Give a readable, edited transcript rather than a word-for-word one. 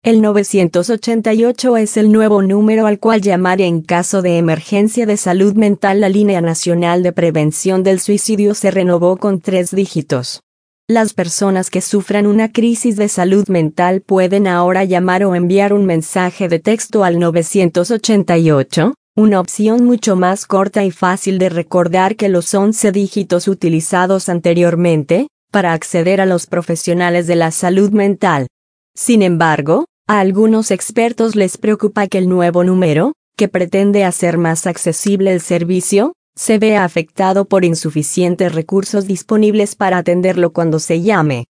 El 988 es el nuevo número al cual llamar en caso de emergencia de salud mental. La Línea Nacional de Prevención del Suicidio se renovó con 3 dígitos. Las personas que sufran una crisis de salud mental pueden ahora llamar o enviar un mensaje de texto al 988, una opción mucho más corta y fácil de recordar que los 11 dígitos utilizados anteriormente, para acceder a los profesionales de la salud mental. Sin embargo, a algunos expertos les preocupa que el nuevo número, que pretende hacer más accesible el servicio, se vea afectado por insuficientes recursos disponibles para atenderlo cuando se llame.